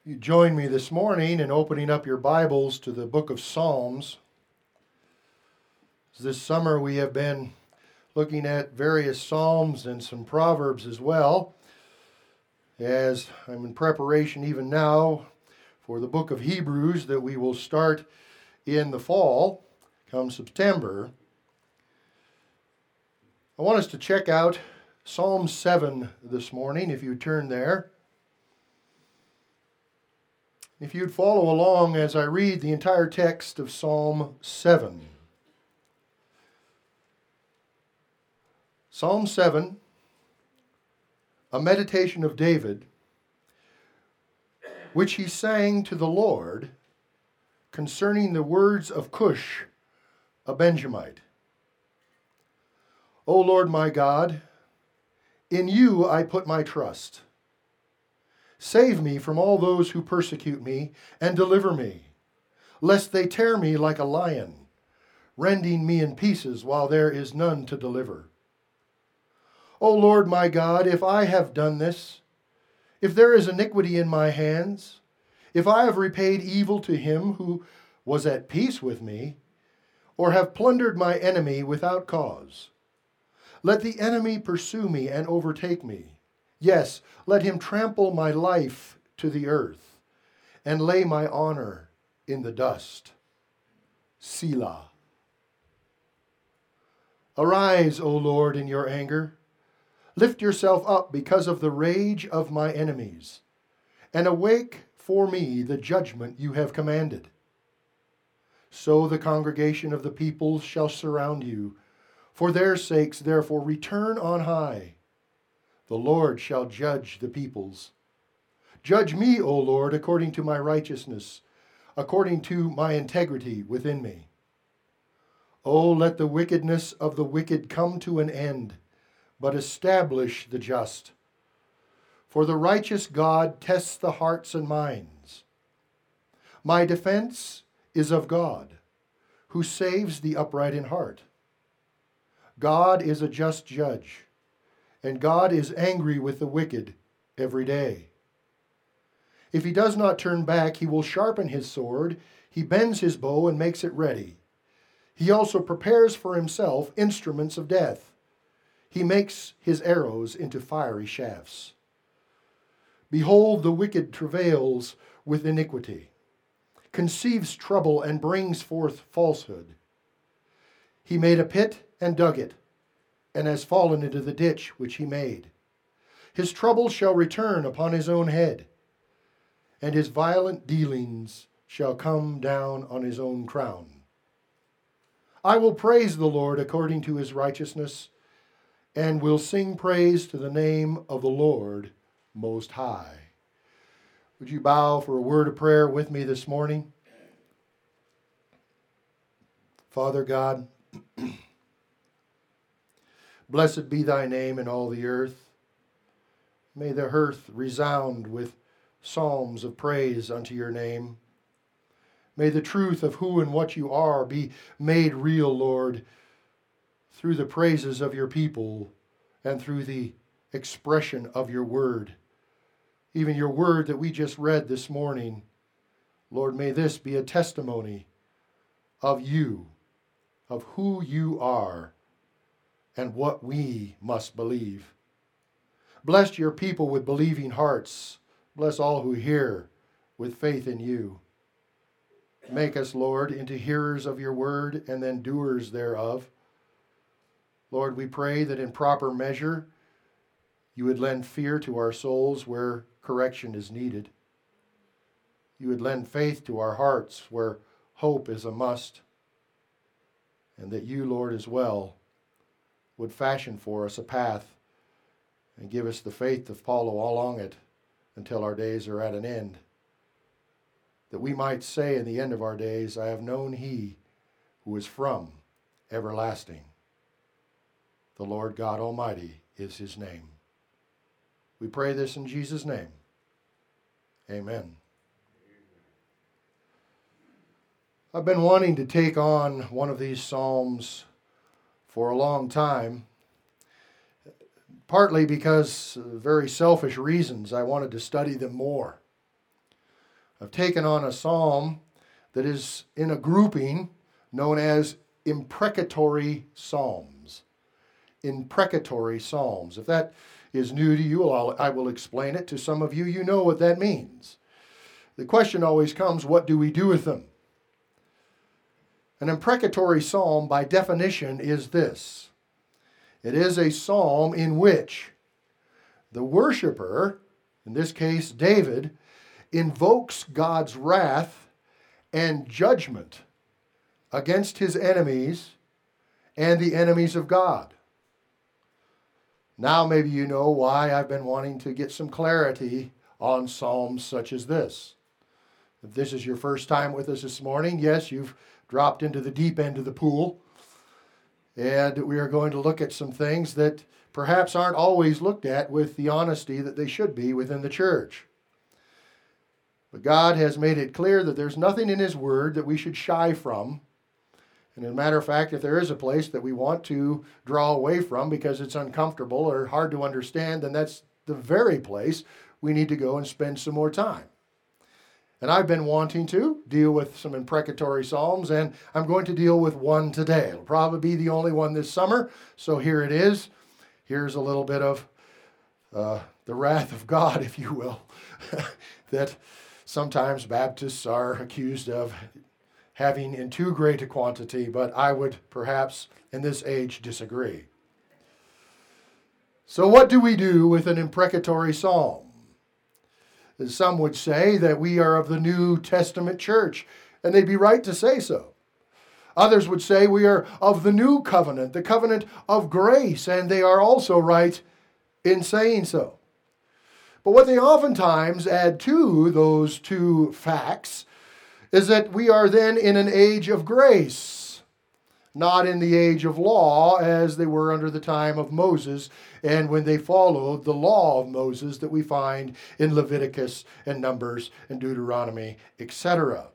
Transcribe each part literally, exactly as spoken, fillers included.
You join me this morning in opening up your Bibles to the book of Psalms. This summer we have been looking at various Psalms and some Proverbs as well, as I'm in preparation even now for the book of Hebrews that we will start in the fall, come September. I want us to check out Psalm seven this morning, if you turn there. If you'd follow along as I read the entire text of Psalm seven. Psalm seven, a meditation of David, which he sang to the Lord concerning the words of Cush, a Benjamite. O Lord my God, in you I put my trust. Save me from all those who persecute me, and deliver me, lest they tear me like a lion, rending me in pieces while there is none to deliver. O Lord my God, if I have done this, if there is iniquity in my hands, if I have repaid evil to him who was at peace with me, or have plundered my enemy without cause, let the enemy pursue me and overtake me. Yes, let him trample my life to the earth and lay my honor in the dust. Selah. Arise, O Lord, in your anger. Lift yourself up because of the rage of my enemies, and awake for me the judgment you have commanded. So the congregation of the peoples shall surround you. For their sakes, therefore, return on high. The Lord shall judge the peoples. Judge me, O Lord, according to my righteousness, according to my integrity within me. O let the wickedness of the wicked come to an end, but establish the just. For the righteous God tests the hearts and minds. My defense is of God, who saves the upright in heart. God is a just judge, and God is angry with the wicked every day. If he does not turn back, he will sharpen his sword. He bends his bow and makes it ready. He also prepares for himself instruments of death. He makes his arrows into fiery shafts. Behold, the wicked travails with iniquity, conceives trouble, and brings forth falsehood. He made a pit and dug it, and has fallen into the ditch which he made. His trouble shall return upon his own head, and his violent dealings shall come down on his own crown. I will praise the Lord according to his righteousness, and will sing praise to the name of the Lord Most High. Would you bow for a word of prayer with me this morning? Father God, blessed be thy name in all the earth. May the earth resound with psalms of praise unto your name. May the truth of who and what you are be made real, Lord, through the praises of your people and through the expression of your word. Even your word that we just read this morning, Lord, may this be a testimony of you, of who you are, and what we must believe. Bless your people with believing hearts. Bless all who hear with faith in you. Make us, Lord, into hearers of your word and then doers thereof. Lord, we pray that in proper measure you would lend fear to our souls where correction is needed. You would lend faith to our hearts where hope is a must. And that you, Lord, as well, would fashion for us a path and give us the faith to follow along it until our days are at an end. That we might say in the end of our days, I have known he who is from everlasting. The Lord God Almighty is his name. We pray this in Jesus' name. Amen. I've been wanting to take on one of these Psalms for a long time, partly because of very selfish reasons. I wanted to study them more. I've taken on a psalm that is in a grouping known as imprecatory psalms. Imprecatory psalms. If that is new to you, I'll, I will explain it to some of you. You know what that means. The question always comes, what do we do with them? An imprecatory psalm, by definition, is this. It is a psalm in which the worshiper, in this case David, invokes God's wrath and judgment against his enemies and the enemies of God. Now maybe you know why I've been wanting to get some clarity on psalms such as this. If this is your first time with us this morning, yes, you've dropped into the deep end of the pool. And we are going to look at some things that perhaps aren't always looked at with the honesty that they should be within the church. But God has made it clear that there's nothing in His Word that we should shy from. And as a matter of fact, if there is a place that we want to draw away from because it's uncomfortable or hard to understand, then that's the very place we need to go and spend some more time. And I've been wanting to deal with some imprecatory psalms, and I'm going to deal with one today. It'll probably be the only one this summer, so here it is. Here's a little bit of uh, the wrath of God, if you will, that sometimes Baptists are accused of having in too great a quantity, but I would perhaps in this age disagree. So what do we do with an imprecatory psalm? Some would say that we are of the New Testament church, and they'd be right to say so. Others would say we are of the new covenant, the covenant of grace, and they are also right in saying so. But what they oftentimes add to those two facts is that we are then in an age of grace, not in the age of law as they were under the time of Moses and when they followed the law of Moses that we find in Leviticus and Numbers and Deuteronomy, et cetera.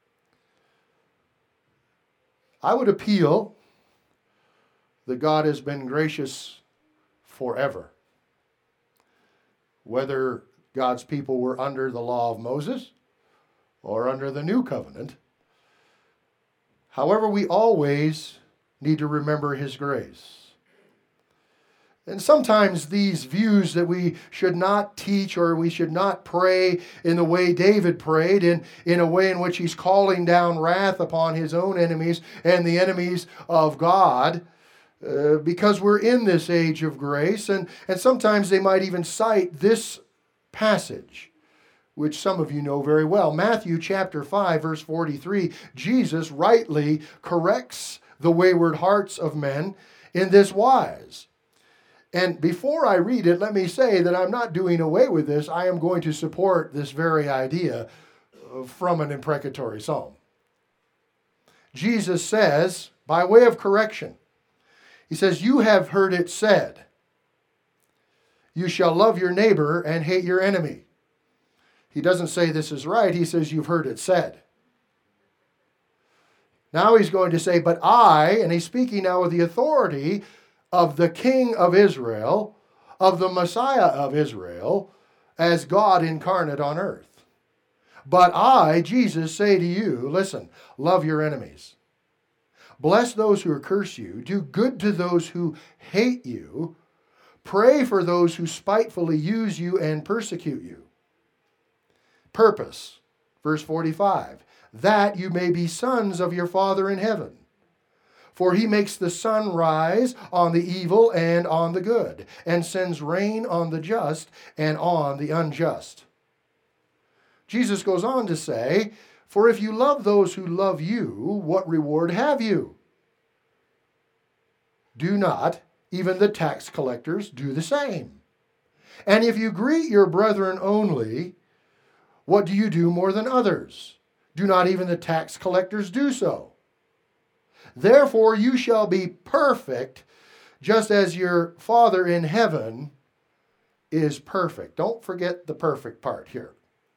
I would appeal that God has been gracious forever. Whether God's people were under the law of Moses or under the new covenant, however, we always need to remember His grace. And sometimes these views that we should not teach or we should not pray in the way David prayed, in, in a way in which he's calling down wrath upon his own enemies and the enemies of God, uh, because we're in this age of grace. And, and sometimes they might even cite this passage, which some of you know very well. Matthew chapter five, verse forty-three, Jesus rightly corrects the wayward hearts of men in this wise. And before I read it, let me say that I'm not doing away with this. I am going to support this very idea from an imprecatory psalm. Jesus says, by way of correction, He says, "You have heard it said, you shall love your neighbor and hate your enemy." He doesn't say this is right. He says, you've heard it said. Now He's going to say, but I, and He's speaking now with the authority of the King of Israel, of the Messiah of Israel, as God incarnate on earth. But I, Jesus, say to you, listen, love your enemies. Bless those who curse you. Do good to those who hate you. Pray for those who spitefully use you and persecute you. Purpose, verse forty-five, that you may be sons of your Father in heaven. For He makes the sun rise on the evil and on the good, and sends rain on the just and on the unjust. Jesus goes on to say, for if you love those who love you, what reward have you? Do not even the tax collectors do the same? And if you greet your brethren only, what do you do more than others? Do not even the tax collectors do so? Therefore you shall be perfect, just as your Father in heaven is perfect. Don't forget the perfect part here.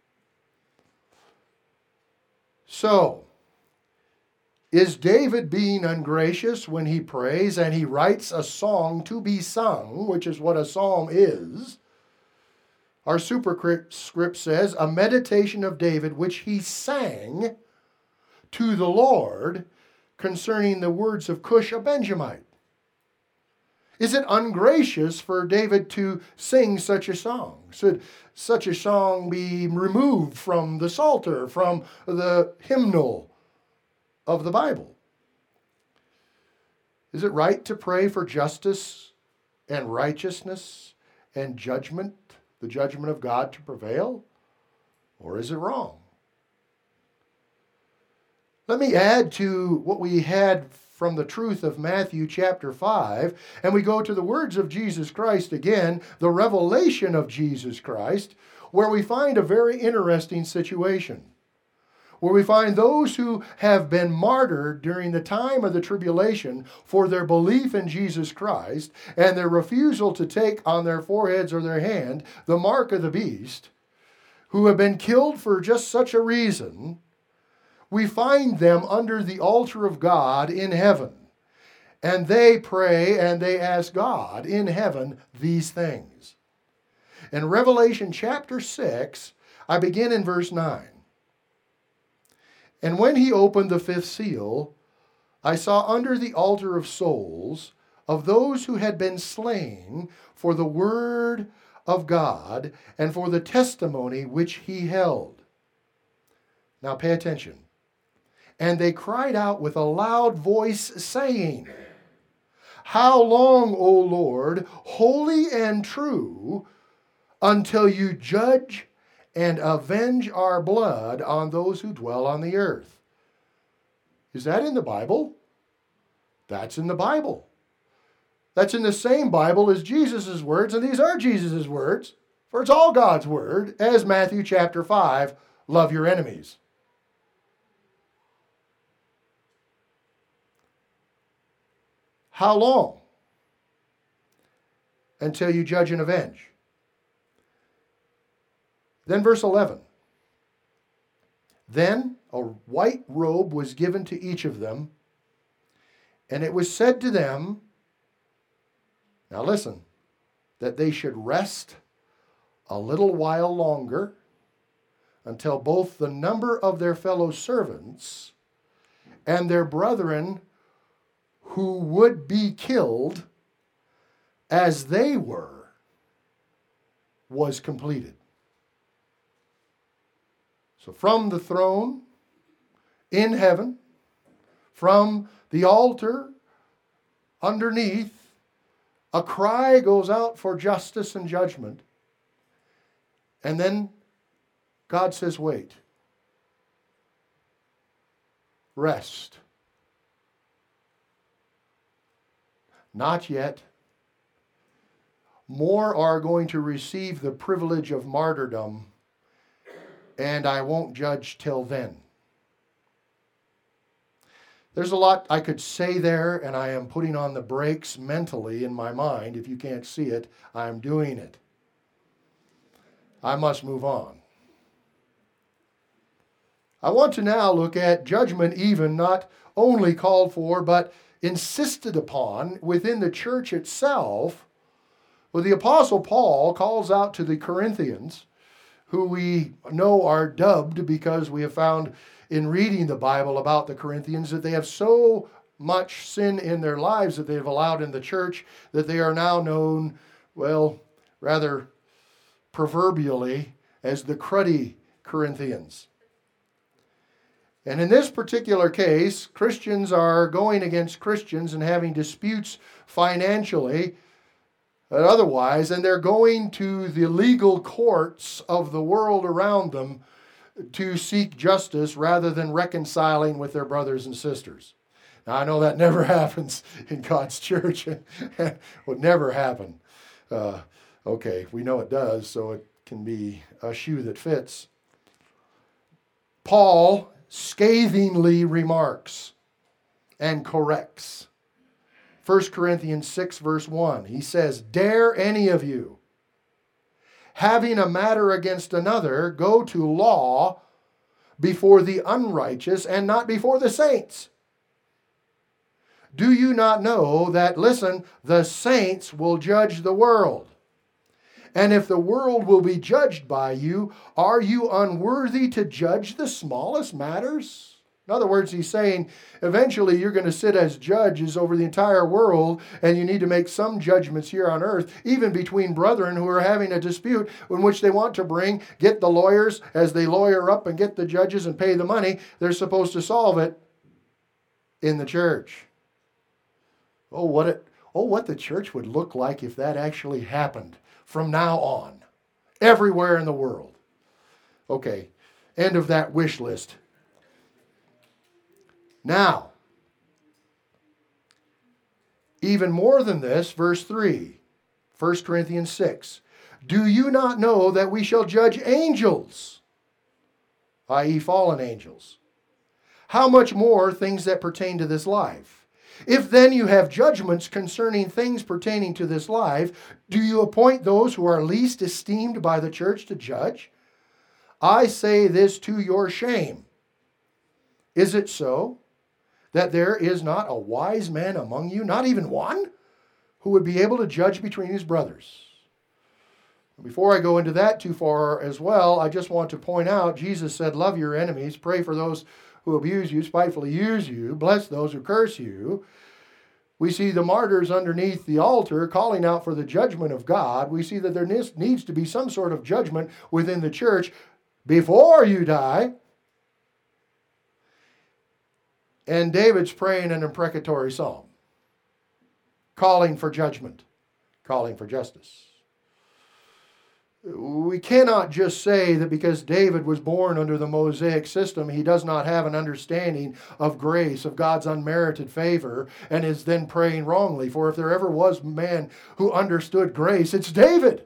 So, is David being ungracious when he prays and he writes a song to be sung, which is what a psalm is? Our superscript says, a meditation of David which he sang to the Lord concerning the words of Cush a Benjamite. Is it ungracious for David to sing such a song? Should such a song be removed from the Psalter, from the hymnal of the Bible? Is it right to pray for justice and righteousness and judgment, the judgment of God to prevail? Or is it wrong? Let me add to what we had from the truth of Matthew chapter five, and we go to the words of Jesus Christ again, the revelation of Jesus Christ, where we find a very interesting situation, where we find those who have been martyred during the time of the tribulation for their belief in Jesus Christ and their refusal to take on their foreheads or their hand the mark of the beast, who have been killed for just such a reason. We find them under the altar of God in heaven. And they pray and they ask God in heaven these things. In Revelation chapter six, I begin in verse nine. And when he opened the fifth seal, I saw under the altar of souls of those who had been slain for the word of God and for the testimony which he held. Now pay attention. And they cried out with a loud voice, saying, How long, O Lord, holy and true, until you judge and avenge our blood on those who dwell on the earth? Is that in the Bible? That's in the Bible. That's in the same Bible as Jesus' words, and these are Jesus' words, for it's all God's word, as Matthew chapter five, love your enemies. How long? Until you judge and avenge. Then verse eleven. Then a white robe was given to each of them, and it was said to them, now listen, that they should rest a little while longer until both the number of their fellow servants and their brethren who would be killed as they were was completed. So from the throne in heaven, from the altar underneath, a cry goes out for justice and judgment. And then God says, wait. Rest. Not yet. More are going to receive the privilege of martyrdom, and I won't judge till then. There's a lot I could say there, and I am putting on the brakes mentally in my mind. If you can't see it, I am doing it. I must move on. I want to now look at judgment even not only called for, but insisted upon within the church itself. Well, the Apostle Paul calls out to the Corinthians, who we know are dubbed because we have found in reading the Bible about the Corinthians that they have so much sin in their lives that they have allowed in the church that they are now known, well, rather proverbially, as the cruddy Corinthians. And in this particular case, Christians are going against Christians and having disputes financially and otherwise, and they're going to the legal courts of the world around them to seek justice rather than reconciling with their brothers and sisters. Now, I know that never happens in God's church. It would never happen. Uh, okay, we know it does, so it can be a shoe that fits. Paul scathingly remarks and corrects. First Corinthians six, verse one, he says, "Dare any of you, having a matter against another, go to law before the unrighteous and not before the saints? Do you not know that, listen, the saints will judge the world? And if the world will be judged by you, are you unworthy to judge the smallest matters? In other words, he's saying, eventually you're going to sit as judges over the entire world, and you need to make some judgments here on earth, even between brethren who are having a dispute in which they want to bring, get the lawyers as they lawyer up and get the judges and pay the money. They're supposed to solve it in the church. Oh, what it, oh, what the church would look like if that actually happened from now on, everywhere in the world. Okay, end of that wish list. Now, even more than this, verse three, First Corinthians six. Do you not know that we shall judge angels, that is fallen angels? How much more things that pertain to this life? If then you have judgments concerning things pertaining to this life, do you appoint those who are least esteemed by the church to judge? I say this to your shame. Is it so that there is not a wise man among you, not even one, who would be able to judge between his brothers? Before I go into that too far as well, I just want to point out, Jesus said, love your enemies, pray for those who abuse you, spitefully use you, bless those who curse you. We see the martyrs underneath the altar calling out for the judgment of God. We see that there needs to be some sort of judgment within the church before you die. And David's praying an imprecatory psalm, calling for judgment, calling for justice. We cannot just say that because David was born under the Mosaic system, he does not have an understanding of grace, of God's unmerited favor, and is then praying wrongly. For if there ever was a man who understood grace, it's David.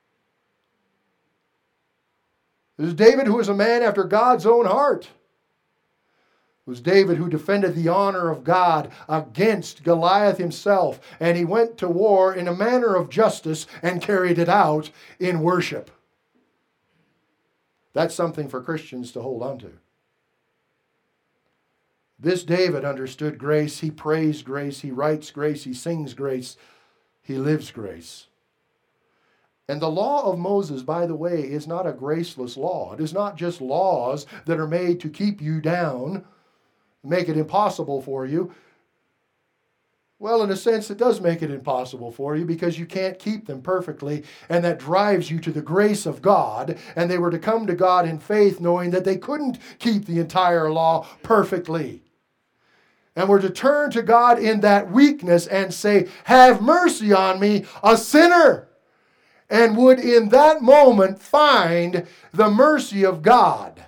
It is David who is a man after God's own heart. It was David who defended the honor of God against Goliath himself, and he went to war in a manner of justice and carried it out in worship. That's something for Christians to hold on to. This David understood grace. He prays grace. He writes grace. He sings grace. He lives grace. And the law of Moses, by the way, is not a graceless law. It is not just laws that are made to keep you down, make it impossible for you. Well, in a sense, it does make it impossible for you because you can't keep them perfectly, and that drives you to the grace of God, and they were to come to God in faith knowing that they couldn't keep the entire law perfectly. And we're to turn to God in that weakness and say, have mercy on me, a sinner, and would in that moment find the mercy of God.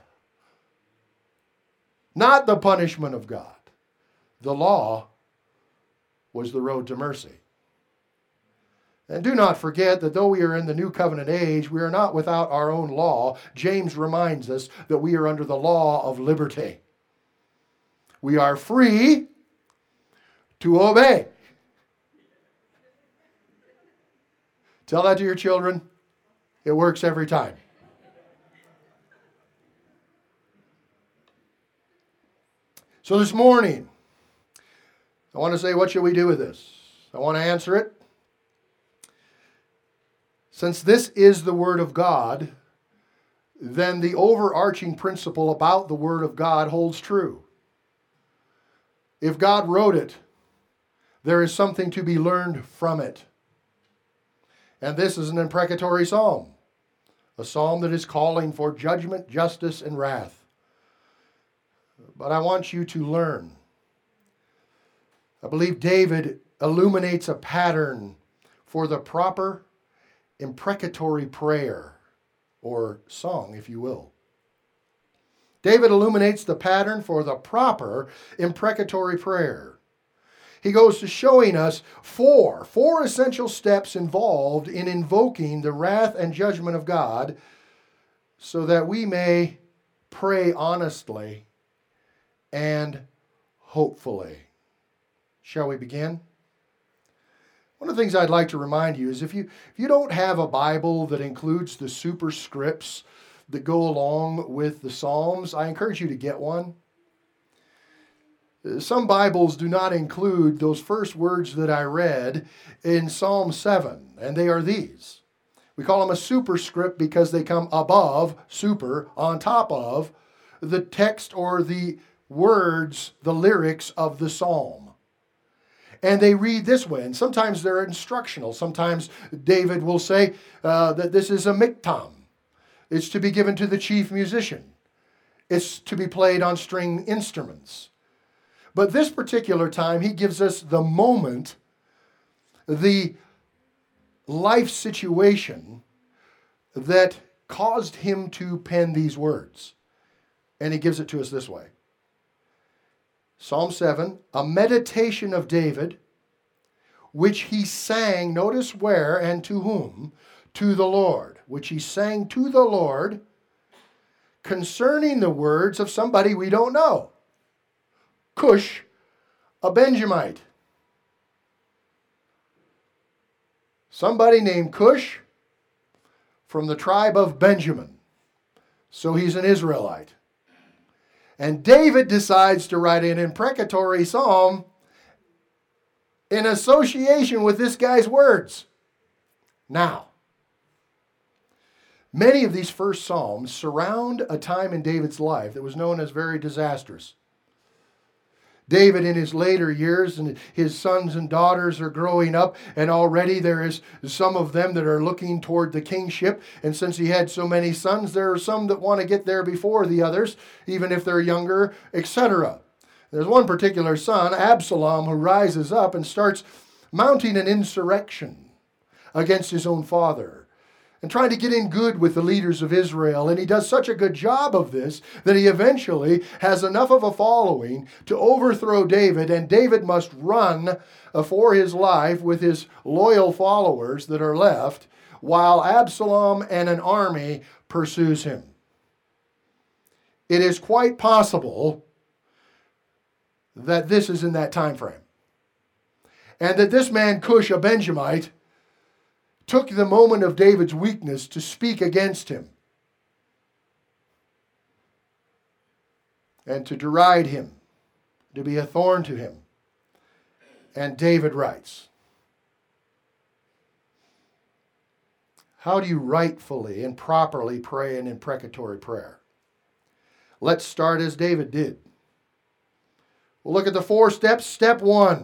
Not the punishment of God. The law was the road to mercy. And do not forget that though we are in the new covenant age, we are not without our own law. James reminds us that we are under the law of liberty. We are free to obey. Tell that to your children. It works every time. So this morning, I want to say, what should we do with this? I want to answer it. Since this is the Word of God, then the overarching principle about the Word of God holds true. If God wrote it, there is something to be learned from it. And this is an imprecatory psalm, a psalm that is calling for judgment, justice, and wrath. But I want you to learn. I believe David illuminates a pattern for the proper imprecatory prayer, or song, if you will. David illuminates the pattern for the proper imprecatory prayer. He goes to showing us four, four essential steps involved in invoking the wrath and judgment of God so that we may pray honestly and hopefully. Shall we begin? One of the things I'd like to remind you is if you if you don't have a Bible that includes the superscripts that go along with the Psalms, I encourage you to get one. Some Bibles do not include those first words that I read in Psalm seven, and they are these. We call them a superscript because they come above, super, on top of the text or the words, the lyrics of the psalm. And they read this way, and sometimes they're instructional. Sometimes David will say uh, that this is a miktam. It's to be given to the chief musician. It's to be played on string instruments. But this particular time, he gives us the moment, the life situation that caused him to pen these words. And he gives it to us this way. Psalm seven, a meditation of David, which he sang, notice where and to whom? To the Lord, which he sang to the Lord concerning the words of somebody we don't know. Cush, a Benjamite. Somebody named Cush from the tribe of Benjamin. So he's an Israelite. And David decides to write an imprecatory psalm in association with this guy's words. Now, many of these first psalms surround a time in David's life that was known as very disastrous. David in his later years and his sons and daughters are growing up, and already there is some of them that are looking toward the kingship. And since he had so many sons, there are some that want to get there before the others, even if they're younger, et cetera. There's one particular son, Absalom, who rises up and starts mounting an insurrection against his own father and trying to get in good with the leaders of Israel. And he does such a good job of this that he eventually has enough of a following to overthrow David, and David must run for his life with his loyal followers that are left, while Absalom and an army pursues him. It is quite possible that this is in that time frame, and that this man Cush, a Benjamite, took the moment of David's weakness to speak against him and to deride him, to be a thorn to him. And David writes, how do you rightfully and properly pray an imprecatory prayer? Let's start as David did. We'll look at the four steps. Step one,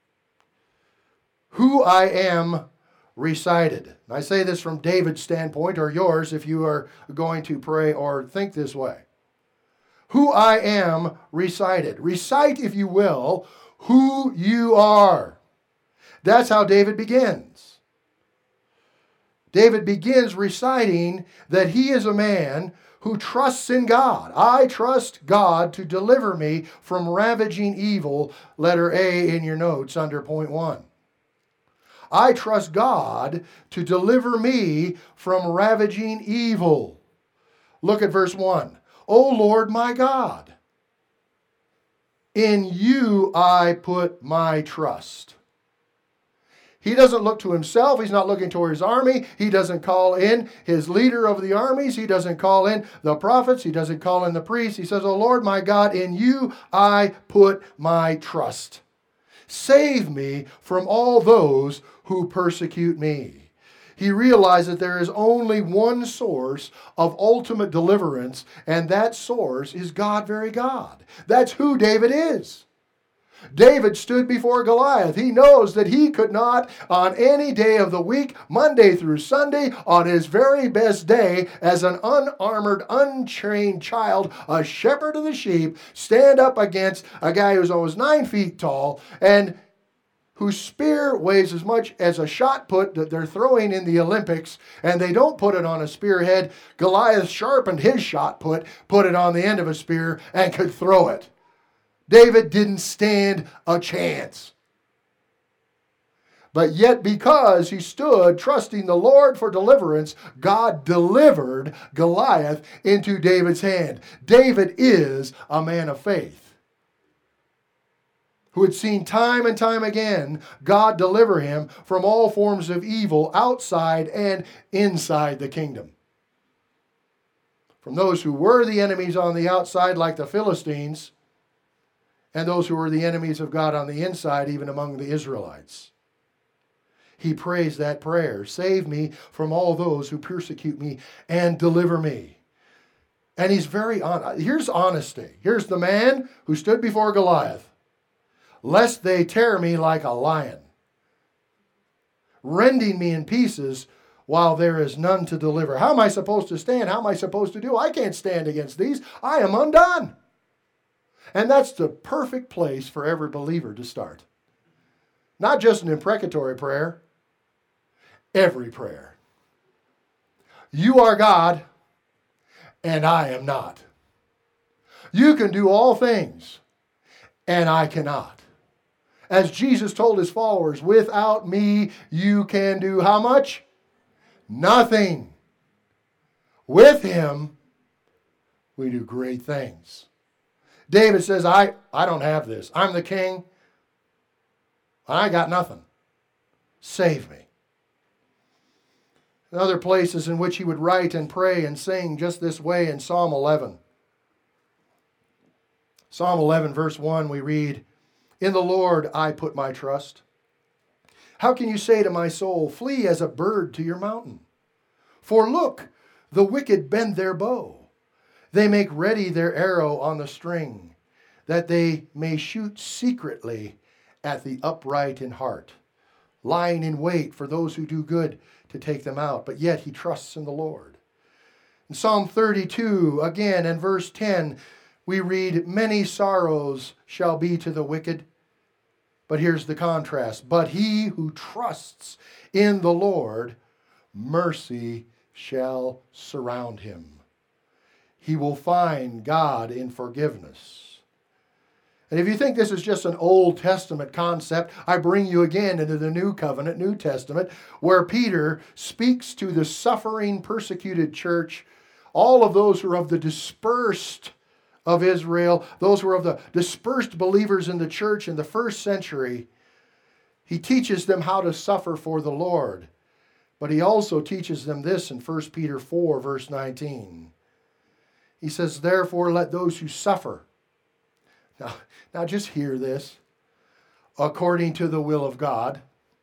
who I am recited. And I say this from David's standpoint, or yours if you are going to pray or think this way. Who I am recited. Recite, if you will, who you are. That's how David begins. David begins reciting that he is a man who trusts in God. I trust God to deliver me from ravaging evil, letter A in your notes under point one. I trust God to deliver me from ravaging evil. Look at verse one. O Lord my God, in you I put my trust. He doesn't look to himself. He's not looking toward his army. He doesn't call in his leader of the armies. He doesn't call in the prophets. He doesn't call in the priests. He says, O Lord my God, in you I put my trust. Save me from all those who persecute me. He realized that there is only one source of ultimate deliverance, and that source is God, very God. That's who David is. David stood before Goliath. He knows that he could not, on any day of the week, Monday through Sunday, on his very best day, as an unarmored, untrained child, a shepherd of the sheep, stand up against a guy who's almost nine feet tall and whose spear weighs as much as a shot put that they're throwing in the Olympics, and they don't put it on a spearhead. Goliath sharpened his shot put, put it on the end of a spear, and could throw it. David didn't stand a chance. But yet, because he stood trusting the Lord for deliverance, God delivered Goliath into David's hand. David is a man of faith, who had seen time and time again God deliver him from all forms of evil outside and inside the kingdom. From those who were the enemies on the outside, like the Philistines, and those who were the enemies of God on the inside, even among the Israelites. he prays that prayer. Save me from all those who persecute me and deliver me. And he's very honest. Here's honesty. Here's the man who stood before Goliath. Lest they tear me like a lion, rending me in pieces while there is none to deliver. How am I supposed to stand? How am I supposed to do? I can't stand against these. I am undone. And that's the perfect place for every believer to start. Not just an imprecatory prayer, every prayer. You are God, and I am not. You can do all things, and I cannot. As Jesus told his followers, without me, you can do how much? Nothing. With him, we do great things. David says, I, I don't have this. I'm the king. I got nothing. Save me. Other places in which he would write and pray and sing just this way in Psalm eleven. Psalm eleven, verse one, we read, in the Lord I put my trust. How can you say to my soul, flee as a bird to your mountain? For look, the wicked bend their bow. They make ready their arrow on the string, that they may shoot secretly at the upright in heart, lying in wait for those who do good to take them out. But yet he trusts in the Lord. In Psalm thirty-two, again, in verse ten, we read, many sorrows shall be to the wicked. But here's the contrast. But he who trusts in the Lord, mercy shall surround him. He will find God in forgiveness. And if you think this is just an Old Testament concept, I bring you again into the New Covenant, New Testament, where Peter speaks to the suffering, persecuted church, all of those who are of the dispersed of Israel, those who are of the dispersed believers in the church in the first century. He teaches them how to suffer for the Lord. But he also teaches them this in First Peter four, verse nineteen. He says, therefore let those who suffer. Now, now just hear this. According to the will of God.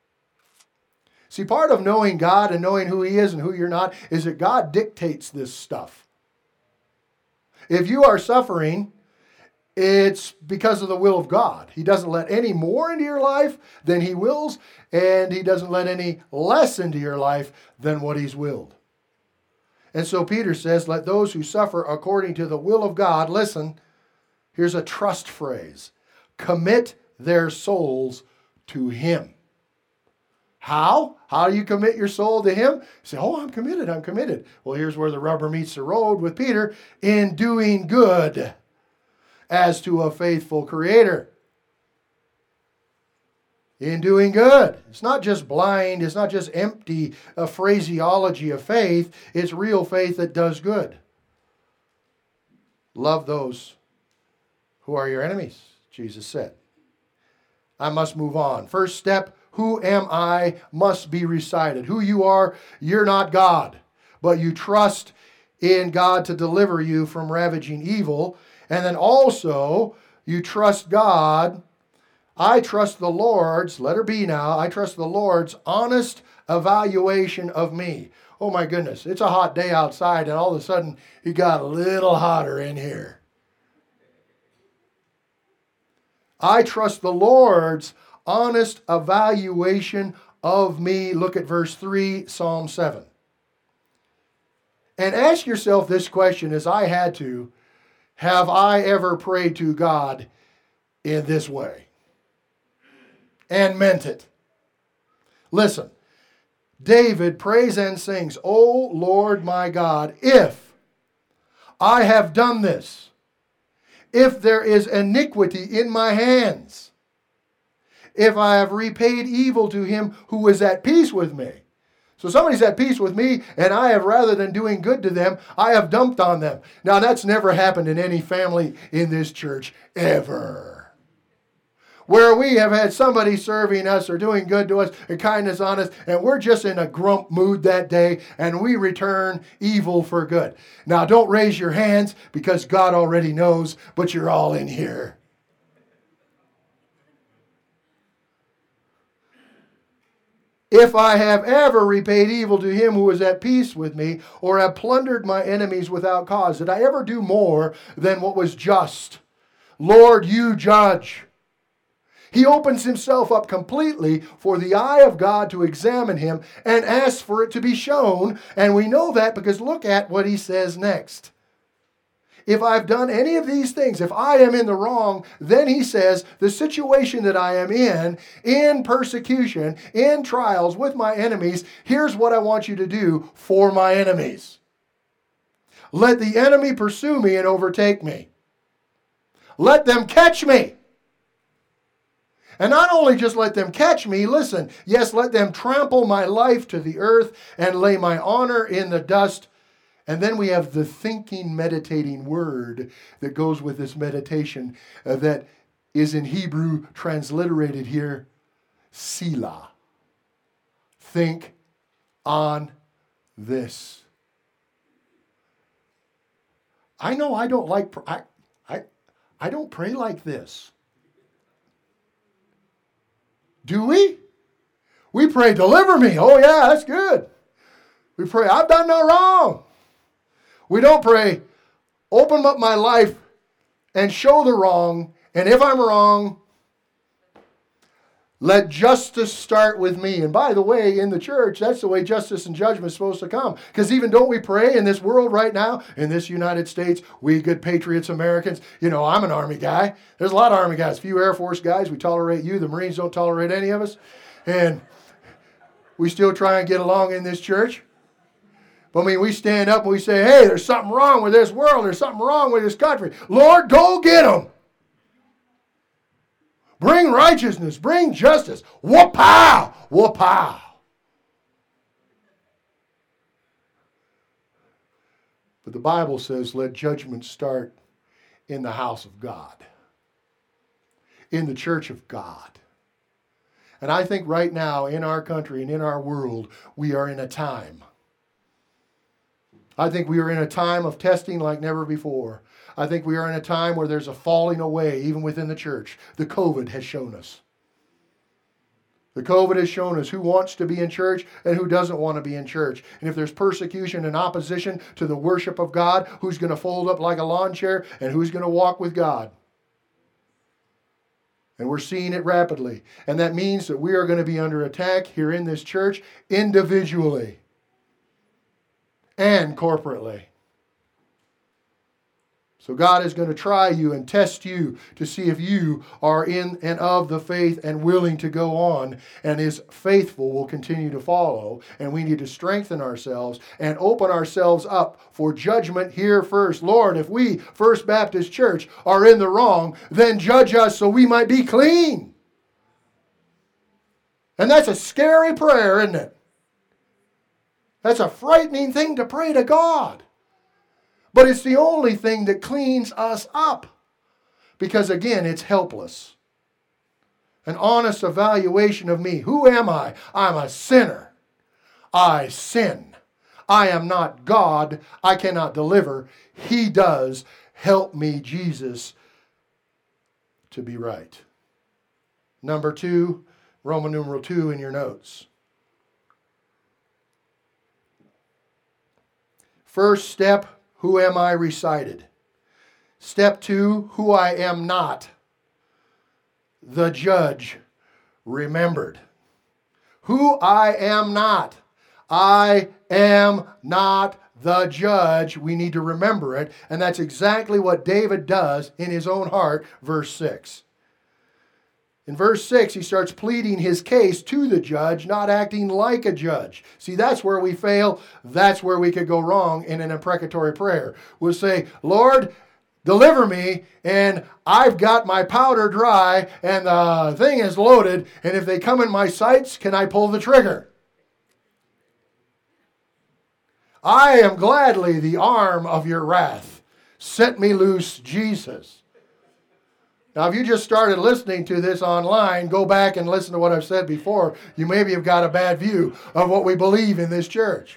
See, part of knowing God and knowing who he is and who you're not is that God dictates this stuff. If you are suffering, it's because of the will of God. He doesn't let any more into your life than he wills, and he doesn't let any less into your life than what he's willed. And so Peter says, let those who suffer according to the will of God, listen, here's a trust phrase, commit their souls to him. How? How do you commit your soul to him? You say, oh, I'm committed, I'm committed. Well, here's where the rubber meets the road with Peter. In doing good as to a faithful Creator. In doing good. It's not just blind, it's not just empty a phraseology of faith. It's real faith that does good. Love those who are your enemies, Jesus said. I must move on. First step, who am I, must be recited. Who you are, you're not God, but you trust in God to deliver you from ravaging evil. And then also, you trust God. I trust the Lord's, let her be now, I trust the Lord's honest evaluation of me. Oh my goodness, it's a hot day outside and all of a sudden it got a little hotter in here. I trust the Lord's honest evaluation of me. Look at verse three, Psalm seven. And ask yourself this question, as I had to, have I ever prayed to God in this way? And meant it. Listen, David prays and sings, O Lord my God, if I have done this, if there is iniquity in my hands, if I have repaid evil to him who is at peace with me. So somebody's at peace with me, and I have, rather than doing good to them, I have dumped on them. Now that's never happened in any family in this church, ever. Where we have had somebody serving us or doing good to us and kindness on us, and we're just in a grump mood that day, and we return evil for good. Now don't raise your hands, because God already knows, but you're all in here. If I have ever repaid evil to him who is at peace with me, or have plundered my enemies without cause, did I ever do more than what was just? Lord, you judge. He opens himself up completely for the eye of God to examine him and asks for it to be shown. And we know that because look at what he says next. If I've done any of these things, if I am in the wrong, then he says, the situation that I am in, in persecution, in trials with my enemies, here's what I want you to do for my enemies. Let the enemy pursue me and overtake me. Let them catch me. And not only just let them catch me, listen, yes, let them trample my life to the earth and lay my honor in the dust. And then we have the thinking, meditating word that goes with this meditation uh, that is in Hebrew transliterated here, Selah. Think on this. I know I don't like, I, I, I don't pray like this. Do we? We pray, deliver me. Oh yeah, that's good. We pray, I've done no wrong. We don't pray, open up my life and show the wrong. And if I'm wrong, let justice start with me. And by the way, in the church, that's the way justice and judgment is supposed to come. Because even don't we pray in this world right now, in this United States, we good patriots, Americans, you know, I'm an Army guy. There's a lot of Army guys, few Air Force guys. We tolerate you. The Marines don't tolerate any of us. And we still try and get along in this church. But I mean, we stand up and we say, hey, there's something wrong with this world. There's something wrong with this country. Lord, go get them. Bring righteousness. Bring justice. Whoop-pow. Whoop-pow. But the Bible says, let judgment start in the house of God. In the church of God. And I think right now in our country and in our world, we are in a time. I think we are in a time of testing like never before. I think we are in a time where there's a falling away, even within the church. The COVID has shown us. The COVID has shown us who wants to be in church and who doesn't want to be in church. And if there's persecution and opposition to the worship of God, who's going to fold up like a lawn chair and who's going to walk with God? And we're seeing it rapidly. And that means that we are going to be under attack here in this church individually and corporately. So God is going to try you and test you to see if you are in and of the faith and willing to go on, and is faithful will continue to follow. And we need to strengthen ourselves and open ourselves up for judgment here first. Lord, if we, First Baptist Church, are in the wrong, then judge us so we might be clean. And that's a scary prayer, isn't it? That's a frightening thing to pray to God. But it's the only thing that cleans us up. Because again, it's helpless. An honest evaluation of me. Who am I? I'm a sinner. I sin. I am not God. I cannot deliver. He does. Help me, Jesus, to be right. Number two, Roman numeral two in your notes. First step, who am I recited? Step two, who I am not. The judge remembered. Who I am not. I am not the judge. We need to remember it. And that's exactly what David does in his own heart, verse six. In verse six, he starts pleading his case to the judge, not acting like a judge. See, that's where we fail. That's where we could go wrong in an imprecatory prayer. We'll say, Lord, deliver me, and I've got my powder dry, and the thing is loaded, and if they come in my sights, can I pull the trigger? I am gladly the arm of your wrath. Set me loose, Jesus. Now, if you just started listening to this online, go back and listen to what I've said before. You maybe have got a bad view of what we believe in this church.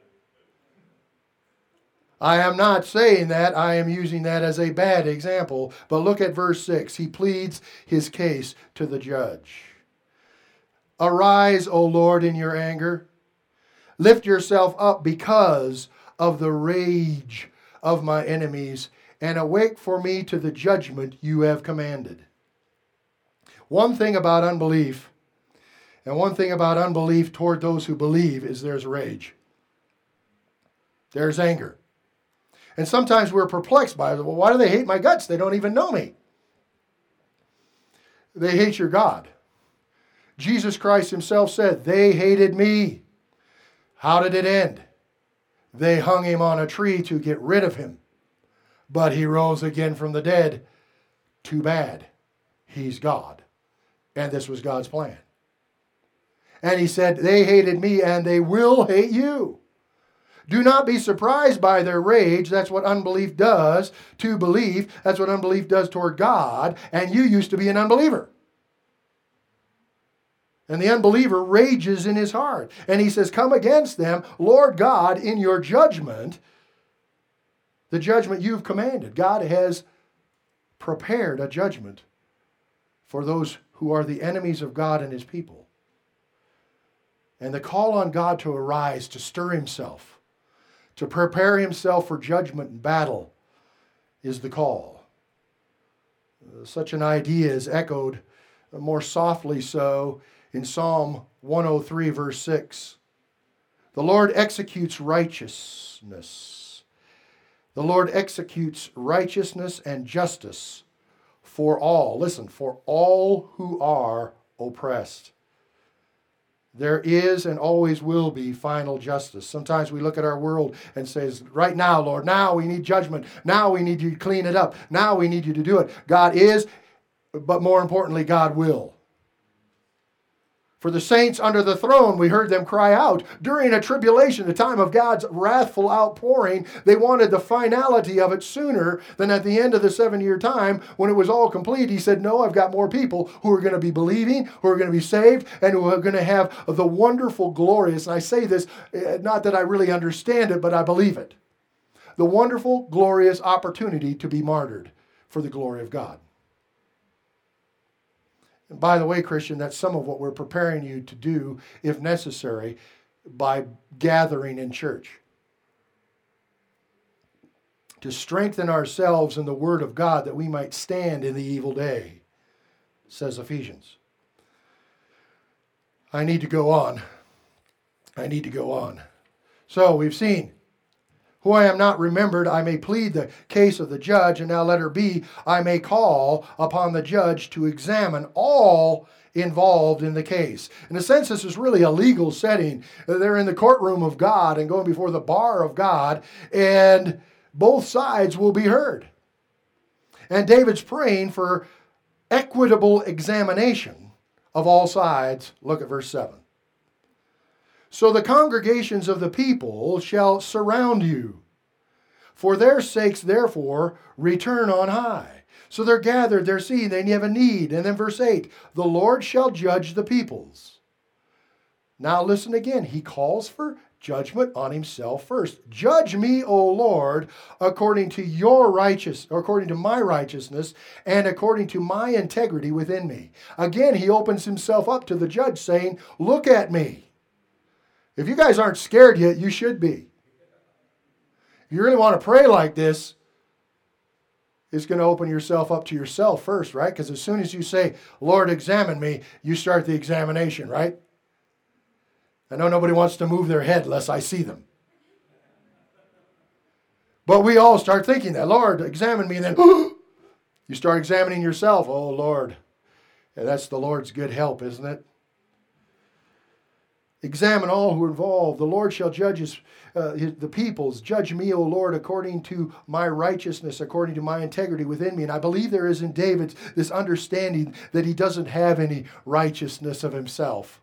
I am not saying that. I am using that as a bad example. But look at verse six. He pleads his case to the judge. Arise, O Lord, in your anger. Lift yourself up because of the rage of my enemies, and awake for me to the judgment you have commanded. One thing about unbelief, and one thing about unbelief toward those who believe, is there's rage. There's anger. And sometimes we're perplexed by it. Well, why do they hate my guts? They don't even know me. They hate your God. Jesus Christ himself said, they hated me. How did it end? They hung him on a tree to get rid of him. But he rose again from the dead. Too bad. He's God. And this was God's plan. And he said, they hated me and they will hate you. Do not be surprised by their rage. That's what unbelief does to belief. That's what unbelief does toward God. And you used to be an unbeliever. And the unbeliever rages in his heart. And he says, come against them, Lord God, in your judgment, the judgment you've commanded. God has prepared a judgment for those who are the enemies of God and his people. And the call on God to arise, to stir himself, to prepare himself for judgment and battle is the call. Uh, such an idea is echoed uh, more softly so in Psalm one oh three, verse six. The Lord executes righteousness. The Lord executes righteousness and justice for all. Listen, for all who are oppressed. There is and always will be final justice. Sometimes we look at our world and says, right now, Lord, now we need judgment. Now we need you to clean it up. Now we need you to do it. God is, but more importantly, God will. For the saints under the throne, we heard them cry out during a tribulation, the time of God's wrathful outpouring. They wanted the finality of it sooner than at the end of the seven-year time when it was all complete. He said, no, I've got more people who are going to be believing, who are going to be saved, and who are going to have the wonderful, glorious, and I say this, not that I really understand it, but I believe it, the wonderful, glorious opportunity to be martyred for the glory of God. And by the way, Christian, that's some of what we're preparing you to do, if necessary, by gathering in church. To strengthen ourselves in the Word of God that we might stand in the evil day, says Ephesians. I need to go on. I need to go on. So we've seen, who I am not remembered, I may plead the case of the judge. And now letter B, I may call upon the judge to examine all involved in the case. In a sense, this is really a legal setting. They're in the courtroom of God and going before the bar of God, and both sides will be heard. And David's praying for equitable examination of all sides. Look at verse seven. So the congregations of the people shall surround you. For their sakes, therefore, return on high. So they're gathered, they're seeing, they have a need. And then verse eight, the Lord shall judge the peoples. Now listen again. He calls for judgment on himself first. Judge me, O Lord, according to your righteous, or according to my righteousness, and according to my integrity within me. Again, he opens himself up to the judge, saying, look at me. If you guys aren't scared yet, you should be. If you really want to pray like this, it's going to open yourself up to yourself first, right? Because as soon as you say, Lord, examine me, you start the examination, right? I know nobody wants to move their head unless I see them. But we all start thinking that, Lord, examine me, and then you start examining yourself. Oh, Lord. And that's the Lord's good help, isn't it? Examine all who are involved. The Lord shall judge his, uh, his, the peoples. Judge me, O Lord, according to my righteousness, according to my integrity within me. And I believe there is in David this understanding that he doesn't have any righteousness of himself.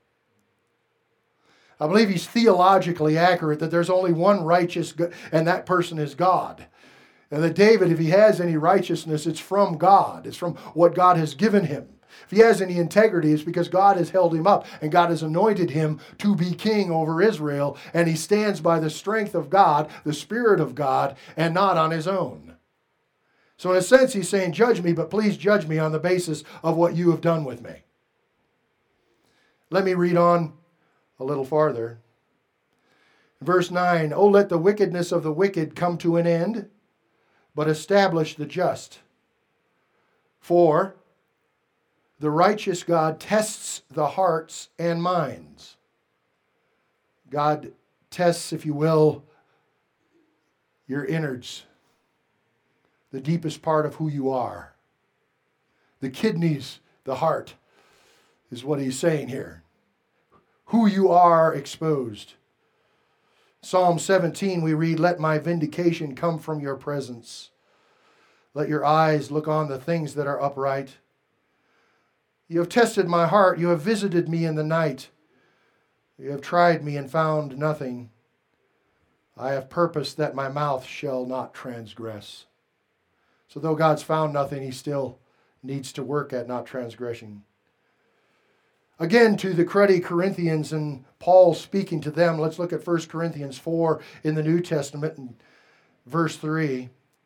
I believe he's theologically accurate that there's only one righteous, and that person is God. And that David, if he has any righteousness, it's from God. It's from what God has given him. If he has any integrity, it's because God has held him up and God has anointed him to be king over Israel, and he stands by the strength of God, the Spirit of God, and not on his own. So in a sense, he's saying, judge me, but please judge me on the basis of what you have done with me. Let me read on a little farther. Verse nine, "Oh, let the wickedness of the wicked come to an end, but establish the just. For the righteous God tests the hearts and minds." God tests, if you will, your innards, the deepest part of who you are. The kidneys, the heart, is what he's saying here. Who you are exposed. Psalm seventeen, we read, "Let my vindication come from your presence. Let your eyes look on the things that are upright. You have tested my heart. You have visited me in the night. You have tried me and found nothing. I have purposed that my mouth shall not transgress." So though God's found nothing, he still needs to work at not transgressing. Again, to the cruddy Corinthians and Paul speaking to them, let's look at First Corinthians four in the New Testament, and verse three.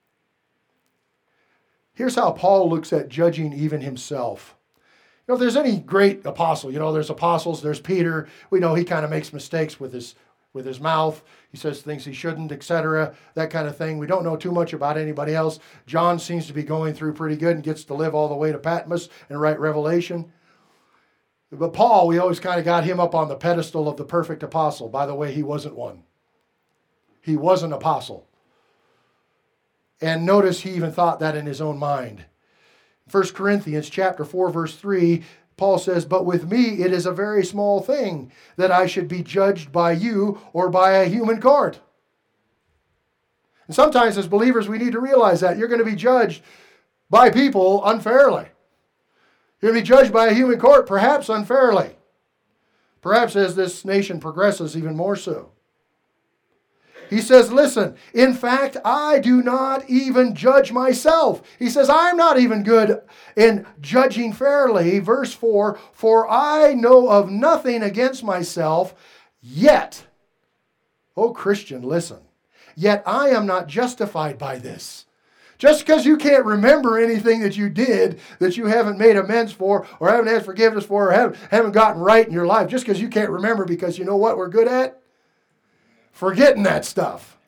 Here's how Paul looks at judging even himself. You know, if there's any great apostle, you know, there's apostles, there's Peter. We know he kind of makes mistakes with his with his mouth. He says things he shouldn't, et cetera, that kind of thing. We don't know too much about anybody else. John seems to be going through pretty good and gets to live all the way to Patmos and write Revelation. But Paul, we always kind of got him up on the pedestal of the perfect apostle. By the way, he wasn't one. He was an apostle. And notice he even thought that in his own mind. First Corinthians chapter four, verse three, Paul says, "But with me it is a very small thing that I should be judged by you or by a human court." And sometimes as believers we need to realize that. You're going to be judged by people unfairly. You're going to be judged by a human court, perhaps unfairly. Perhaps as this nation progresses, even more so. He says, listen, in fact, I do not even judge myself. He says, I'm not even good in judging fairly. Verse four, "For I know of nothing against myself, yet," oh Christian, listen, "yet I am not justified by this." Just because you can't remember anything that you did that you haven't made amends for or haven't asked forgiveness for or haven't, haven't gotten right in your life, just because you can't remember, because you know what we're good at? Forgetting that stuff.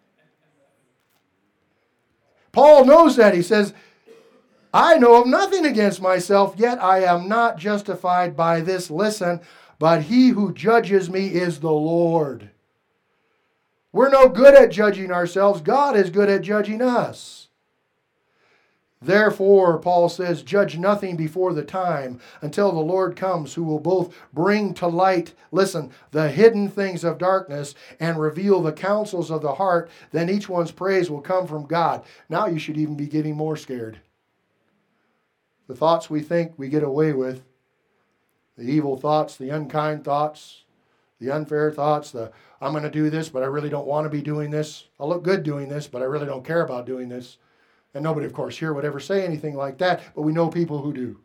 Paul knows that. He says, "I know of nothing against myself, yet I am not justified by this. Listen, but he who judges me is the Lord." We're no good at judging ourselves. God is good at judging us. "Therefore," Paul says, "judge nothing before the time until the Lord comes, who will both bring to light," listen, "the hidden things of darkness and reveal the counsels of the heart. Then each one's praise will come from God." Now you should even be getting more scared. The thoughts we think we get away with, the evil thoughts, the unkind thoughts, the unfair thoughts, the "I'm going to do this, but I really don't want to be doing this. I'll look good doing this, but I really don't care about doing this." And nobody, of course, here would ever say anything like that, but we know people who do.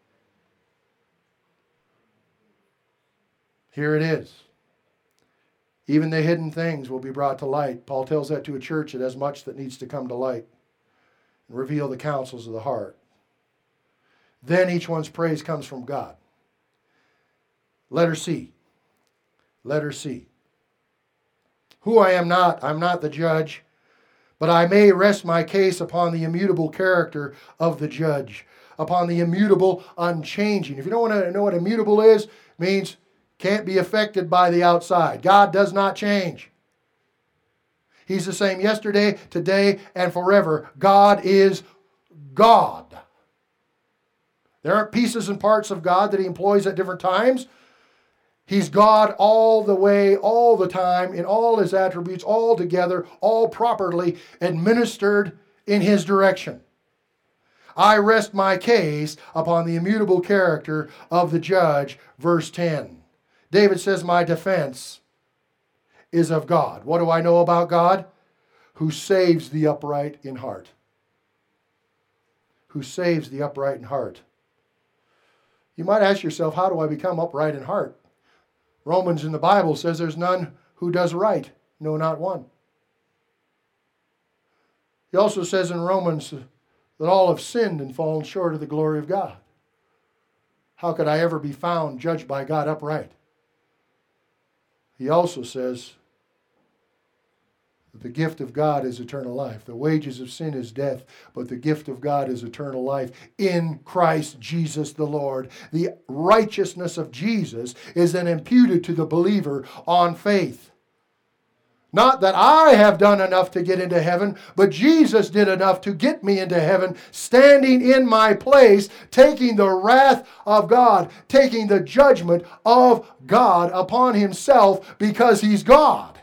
Here it is. Even the hidden things will be brought to light. Paul tells that to a church that has much that needs to come to light and reveal the counsels of the heart. Then each one's praise comes from God. Letter C. Letter C. "Who I am not, I'm not the judge, but I may rest my case upon the immutable character of the judge," upon the immutable, unchanging. If you don't want to know what immutable is, it means can't be affected by the outside. God does not change. He's the same yesterday, today, and forever. God is God. There aren't pieces and parts of God that he employs at different times. He's God all the way, all the time, in all his attributes, all together, all properly administered in his direction. "I rest my case upon the immutable character of the judge," verse ten. David says, "My defense is of God." What do I know about God? Who saves the upright in heart. Who saves the upright in heart. You might ask yourself, how do I become upright in heart? Romans in the Bible says there's none who does right, no, not one. He also says in Romans that all have sinned and fallen short of the glory of God. How could I ever be found judged by God upright? He also says that the gift of God is eternal life. The wages of sin is death, but the gift of God is eternal life in Christ Jesus the Lord. The righteousness of Jesus is then imputed to the believer on faith. Not that I have done enough to get into heaven, but Jesus did enough to get me into heaven, standing in my place, taking the wrath of God, taking the judgment of God upon himself because he's God.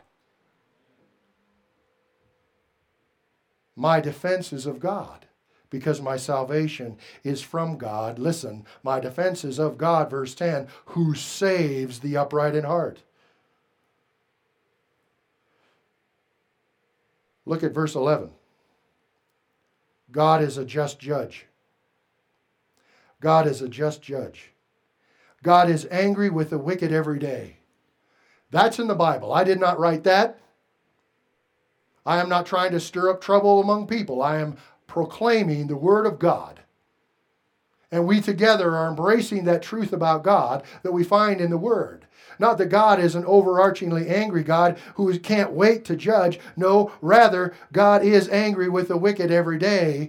My defense is of God because my salvation is from God. Listen, my defense is of God, verse ten, who saves the upright in heart. Look at verse eleven. God is a just judge. God is a just judge. God is angry with the wicked every day. That's in the Bible. I did not write that. I am not trying to stir up trouble among people. I am proclaiming the Word of God. And we together are embracing that truth about God that we find in the Word. Not that God is an overarchingly angry God who can't wait to judge. No, rather, God is angry with the wicked every day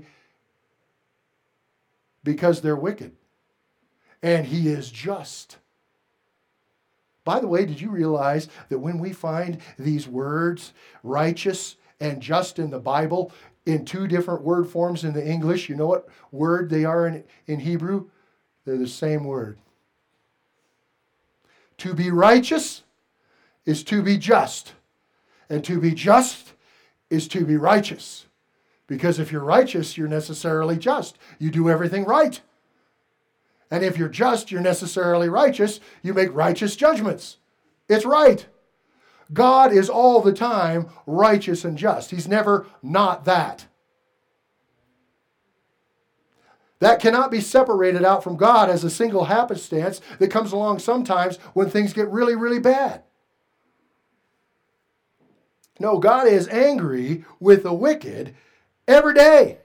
because they're wicked. And he is just. By the way, did you realize that when we find these words, righteous and just in the Bible, in two different word forms in the English, you know what word they are in, in Hebrew? They're the same word. To be righteous is to be just. And to be just is to be righteous. Because if you're righteous, you're necessarily just. You do everything right. And if you're just, you're necessarily righteous. You make righteous judgments. It's right. God is all the time righteous and just. He's never not that. That cannot be separated out from God as a single happenstance that comes along sometimes when things get really, really bad. No, God is angry with the wicked every day.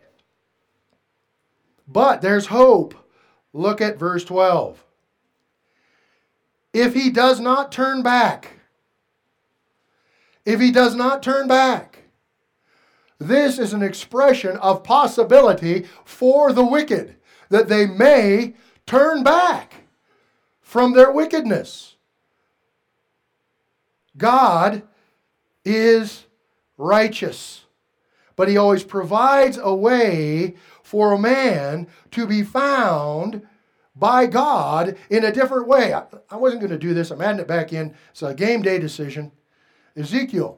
But there's hope. Look at verse twelve. If he does not turn back, if he does not turn back, this is an expression of possibility for the wicked, that they may turn back from their wickedness. God is righteous, but he always provides a way for a man to be found by God in a different way. I, I wasn't going to do this. I'm adding it back in. It's a game day decision. Ezekiel.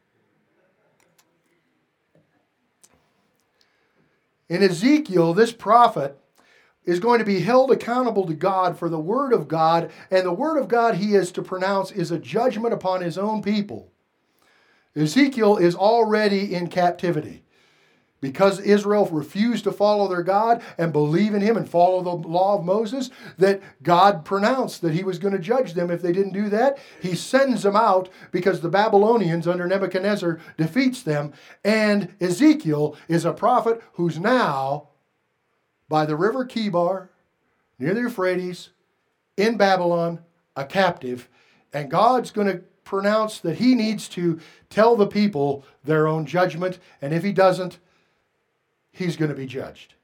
In Ezekiel, this prophet is going to be held accountable to God for the word of God, and the word of God he is to pronounce is a judgment upon his own people. Ezekiel is already in captivity. Because Israel refused to follow their God and believe in him and follow the law of Moses, that God pronounced that he was going to judge them if they didn't do that. He sends them out because the Babylonians under Nebuchadnezzar defeats them. And Ezekiel is a prophet who's now by the river Chebar, near the Euphrates, in Babylon, a captive. And God's going to pronounce that he needs to tell the people their own judgment. And if he doesn't, he's going to be judged.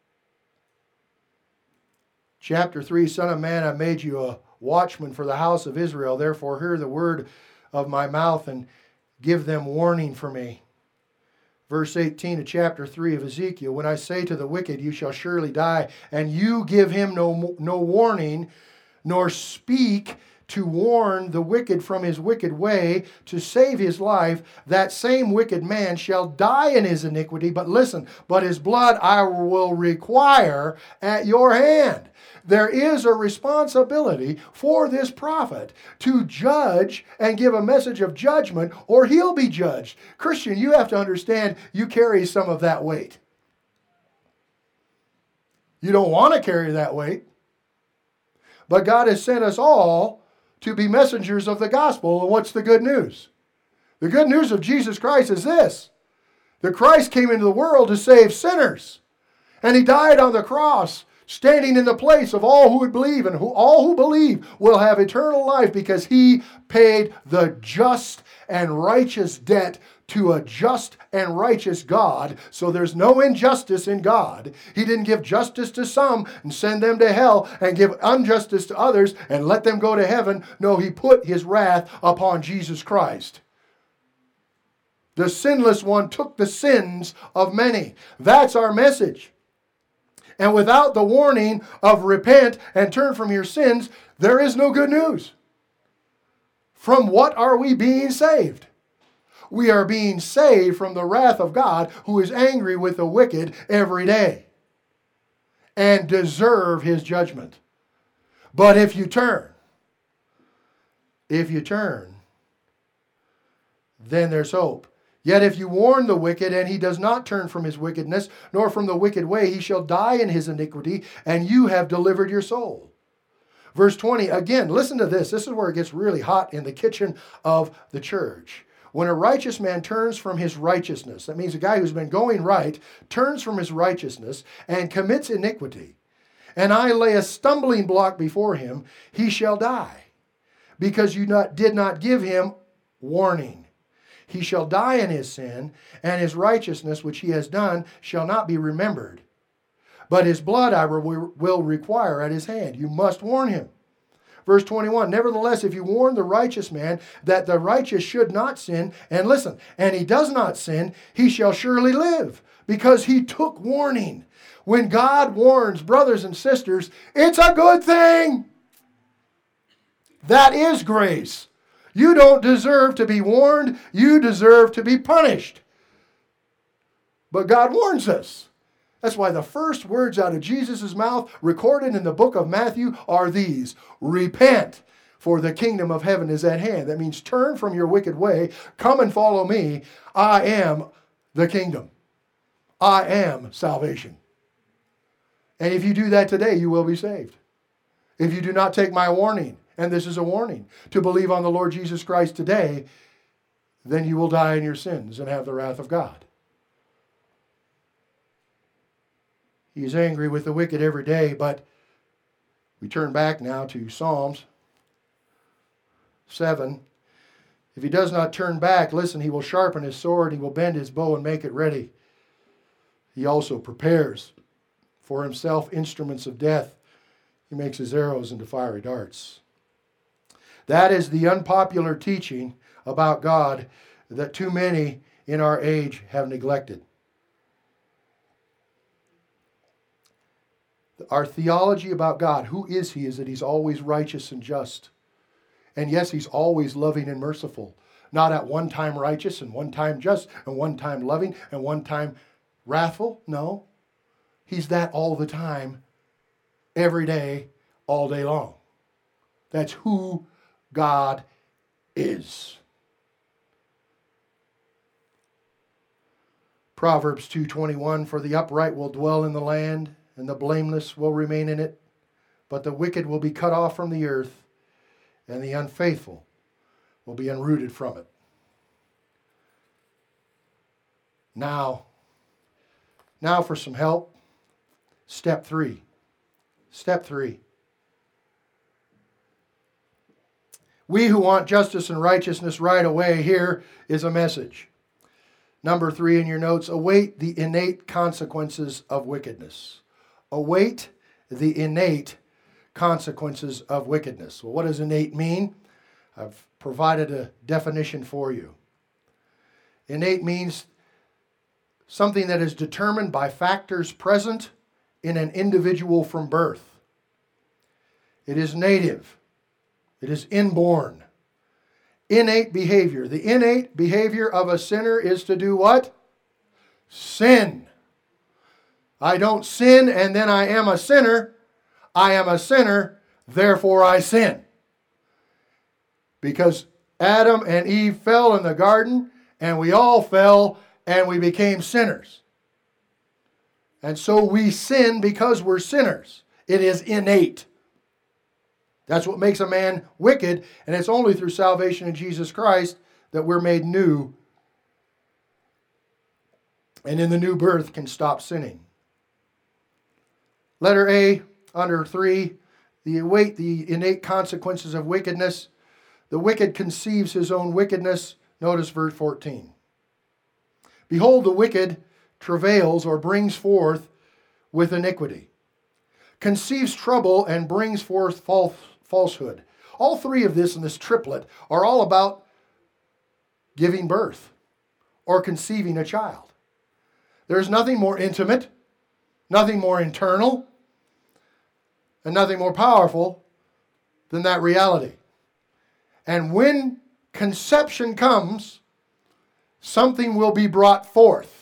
Chapter three, Son of man, I made you a watchman for the house of Israel. Therefore, hear the word of my mouth and give them warning for me. Verse eighteen of chapter three of Ezekiel, when I say to the wicked, you shall surely die, and you give him no, no warning, nor speak to warn the wicked from his wicked way, to save his life, that same wicked man shall die in his iniquity. But listen, but his blood I will require at your hand. There is a responsibility for this prophet to judge and give a message of judgment, or he'll be judged. Christian, you have to understand you carry some of that weight. You don't want to carry that weight. But God has sent us all to be messengers of the gospel. And what's the good news? The good news of Jesus Christ is this: that Christ came into the world to save sinners. And he died on the cross standing in the place of all who would believe, and who, all who believe will have eternal life because he paid the just and righteous debt to a just and righteous God. So there's no injustice in God. He didn't give justice to some and send them to hell and give injustice to others and let them go to heaven. No, he put his wrath upon Jesus Christ. The sinless one took the sins of many. That's our message. And without the warning of repent and turn from your sins, there is no good news. From what are we being saved? We are being saved from the wrath of God, who is angry with the wicked every day and deserve his judgment. But if you turn, if you turn, then there's hope. Yet if you warn the wicked, and he does not turn from his wickedness, nor from the wicked way, he shall die in his iniquity, and you have delivered your soul. Verse twenty, again, listen to this. This is where it gets really hot in the kitchen of the church. When a righteous man turns from his righteousness, that means a guy who's been going right, turns from his righteousness and commits iniquity, and I lay a stumbling block before him, he shall die, because you not, did not give him warning. He shall die in his sin, and his righteousness which he has done shall not be remembered. But his blood I will require at his hand. You must warn him. Verse twenty-one, nevertheless, if you warn the righteous man that the righteous should not sin, and listen, and he does not sin, he shall surely live, because he took warning. When God warns brothers and sisters, it's a good thing. That is grace. You don't deserve to be warned. You deserve to be punished. But God warns us. That's why the first words out of Jesus' mouth recorded in the book of Matthew are these: repent, for the kingdom of heaven is at hand. That means turn from your wicked way. Come and follow me. I am the kingdom. I am salvation. And if you do that today, you will be saved. If you do not take my warning, and this is a warning, to believe on the Lord Jesus Christ today, then you will die in your sins and have the wrath of God. He is angry with the wicked every day, but we turn back now to Psalms seven. If he does not turn back, listen, he will sharpen his sword, he will bend his bow and make it ready. He also prepares for himself instruments of death. He makes his arrows into fiery darts. That is the unpopular teaching about God that too many in our age have neglected. Our theology about God, who is he, is that he's always righteous and just. And yes, he's always loving and merciful. Not at one time righteous and one time just and one time loving and one time wrathful. No. He's that all the time, every day, all day long. That's who God is. Proverbs two twenty-one, for the upright will dwell in the land, and the blameless will remain in it, but the wicked will be cut off from the earth, and the unfaithful will be uprooted from it. Now, now for some help. Step three. Step three. We who want justice and righteousness right away, here is a message. Number three in your notes, await the innate consequences of wickedness. Await the innate consequences of wickedness. Well, what does innate mean? I've provided a definition for you. Innate means something that is determined by factors present in an individual from birth. It is native. It is inborn. Innate behavior. The innate behavior of a sinner is to do what? Sin. I don't sin and then I am a sinner. I am a sinner, therefore I sin. Because Adam and Eve fell in the garden, and we all fell, and we became sinners. And so we sin because we're sinners. It is innate. That's what makes a man wicked, and it's only through salvation in Jesus Christ that we're made new, and in the new birth can stop sinning. Letter A, under three, the await the innate consequences of wickedness. The wicked conceives his own wickedness. Notice verse fourteen. Behold, the wicked travails or brings forth with iniquity, conceives trouble and brings forth false, falsehood. All three of this in this triplet are all about giving birth or conceiving a child. There's nothing more intimate, nothing more internal, and nothing more powerful than that reality. And when conception comes, something will be brought forth.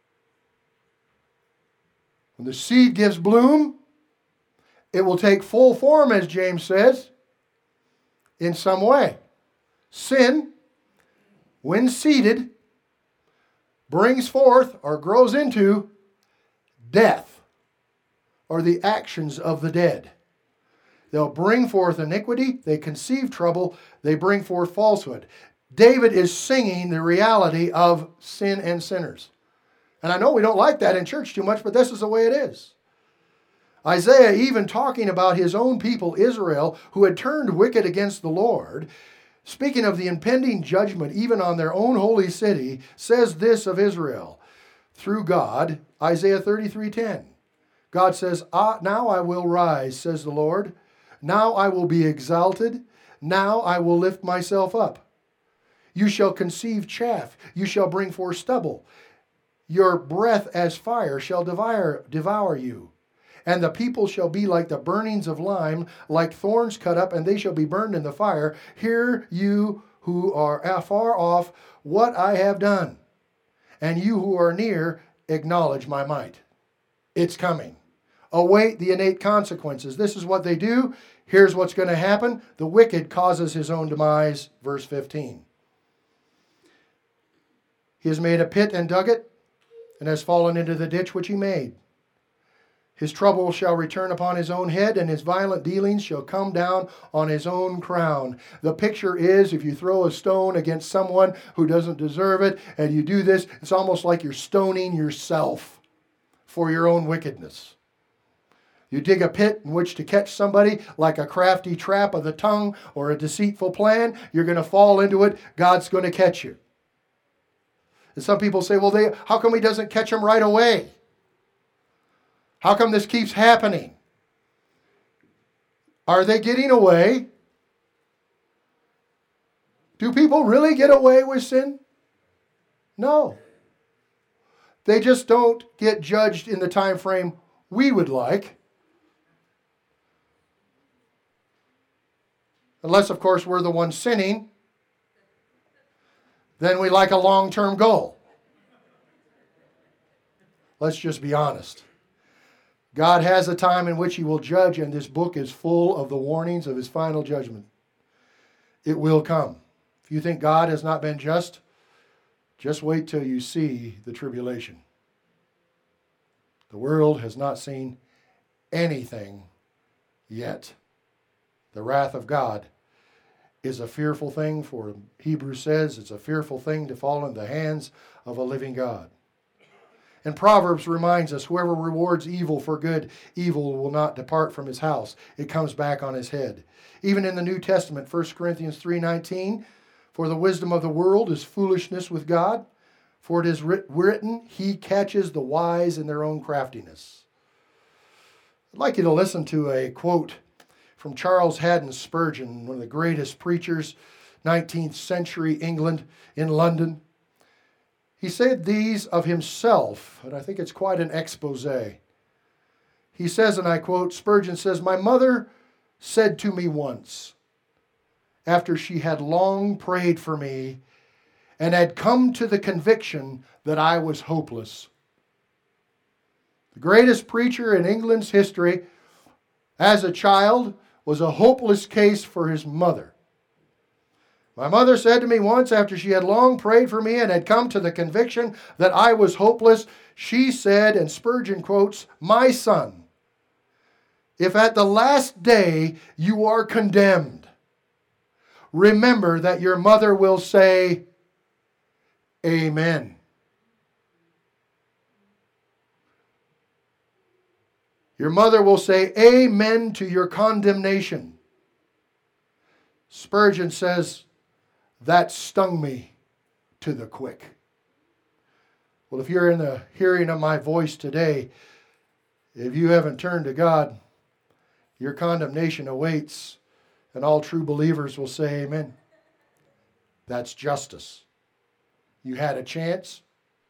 When the seed gives bloom, it will take full form, as James says, in some way. Sin, when seeded, brings forth or grows into death, or the actions of the dead. They'll bring forth iniquity, they conceive trouble, they bring forth falsehood. David is singing the reality of sin and sinners. And I know we don't like that in church too much, but this is the way it is. Isaiah, even talking about his own people, Israel, who had turned wicked against the Lord, speaking of the impending judgment even on their own holy city, says this of Israel through God, Isaiah thirty-three ten. God says, ah, now I will rise, says the Lord. Now I will be exalted. Now I will lift myself up. You shall conceive chaff. You shall bring forth stubble. Your breath as fire shall devour, devour you. And the people shall be like the burnings of lime, like thorns cut up, and they shall be burned in the fire. Hear you who are afar off what I have done. And you who are near, acknowledge my might. It's coming. Await the innate consequences. This is what they do. Here's what's going to happen. The wicked causes his own demise. Verse fifteen. He has made a pit and dug it, and has fallen into the ditch which he made. His trouble shall return upon his own head, and his violent dealings shall come down on his own crown. The picture is, if you throw a stone against someone who doesn't deserve it, and you do this, it's almost like you're stoning yourself for your own wickedness. You dig a pit in which to catch somebody like a crafty trap of the tongue or a deceitful plan, you're going to fall into it. God's going to catch you. And some people say, well, they, how come he doesn't catch them right away? How come this keeps happening? Are they getting away? Do people really get away with sin? No. They just don't get judged in the time frame we would like. Unless, of course, we're the ones sinning. Then we like a long-term goal. Let's just be honest. God has a time in which he will judge, and this book is full of the warnings of his final judgment. It will come. If you think God has not been just, just wait till you see the tribulation. The world has not seen anything yet. The wrath of God is a fearful thing, for Hebrews says it's a fearful thing to fall in the hands of a living God. And Proverbs reminds us, whoever rewards evil for good, evil will not depart from his house. It comes back on his head. Even in the New Testament, First Corinthians three nineteen, for the wisdom of the world is foolishness with God, for it is written, he catches the wise in their own craftiness. I'd like you to listen to a quote from Charles Haddon Spurgeon, one of the greatest preachers, nineteenth century England, in London. He said these of himself, and I think it's quite an expose. He says, and I quote, Spurgeon says, my mother said to me once, after she had long prayed for me and had come to the conviction that I was hopeless. The greatest preacher in England's history, as a child, was a hopeless case for his mother. My mother said to me once, after she had long prayed for me and had come to the conviction that I was hopeless, she said, and Spurgeon quotes, my son, if at the last day you are condemned, remember that your mother will say, Amen. Your mother will say amen to your condemnation. Spurgeon says, that stung me to the quick. Well, if you're in the hearing of my voice today, if you haven't turned to God, your condemnation awaits, and all true believers will say amen. That's justice. You had a chance,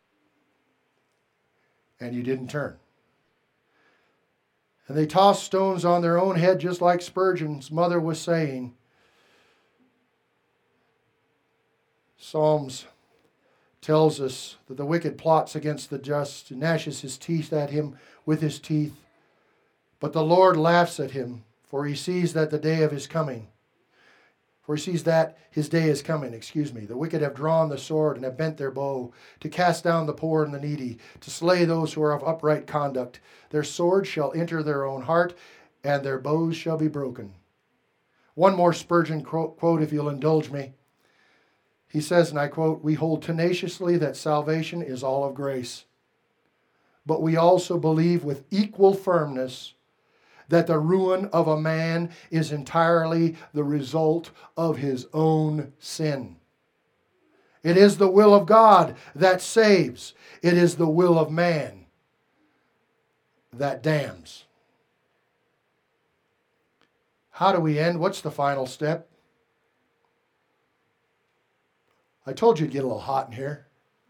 and you didn't turn. And they tossed stones on their own head, just like Spurgeon's mother was saying. Psalms tells us that the wicked plots against the just, gnashes his teeth at him with his teeth. But the Lord laughs at him, for he sees that the day of his coming. For he sees that his day is coming, excuse me. The wicked have drawn the sword and have bent their bow to cast down the poor and the needy, to slay those who are of upright conduct. Their sword shall enter their own heart, and their bows shall be broken. One more Spurgeon quote, if you'll indulge me. He says, and I quote, we hold tenaciously that salvation is all of grace, but we also believe with equal firmness that the ruin of a man is entirely the result of his own sin. It is the will of God that saves. It is the will of man that damns. How do we end? What's the final step? I told you it'd get a little hot in here.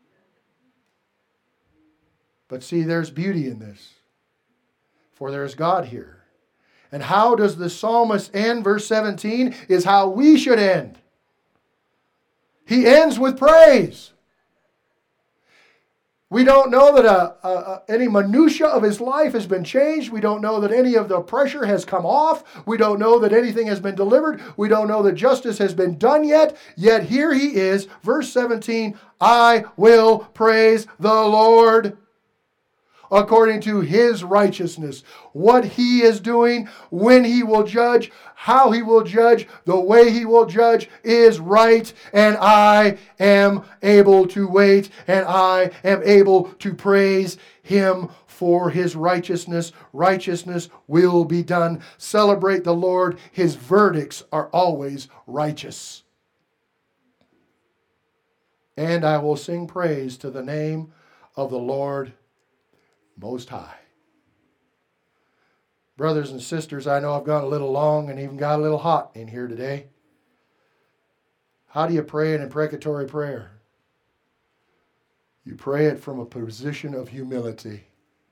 But see, there's beauty in this. For there is God here. And how does the psalmist end? Verse seventeen is how we should end. He ends with praise. We don't know that uh, uh, any minutia of his life has been changed. We don't know that any of the pressure has come off. We don't know that anything has been delivered. We don't know that justice has been done yet. Yet here he is, verse seventeen, I will praise the Lord according to his righteousness. What he is doing, when he will judge, how he will judge, the way he will judge is right. And I am able to wait, and I am able to praise him for his righteousness. Righteousness will be done. Celebrate the Lord. His verdicts are always righteous. And I will sing praise to the name of the Lord Most High. Brothers and sisters, I know I've gone a little long and even got a little hot in here today. How do you pray an imprecatory prayer? You pray it from a position of humility.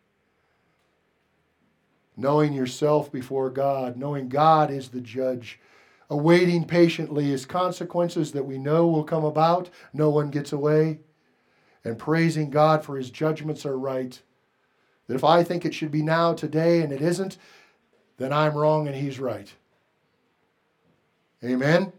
Knowing yourself before God, knowing God is the judge, awaiting patiently his consequences that we know will come about, no one gets away, and praising God for his judgments are right. That if I think it should be now, today, and it isn't, then I'm wrong and he's right. Amen?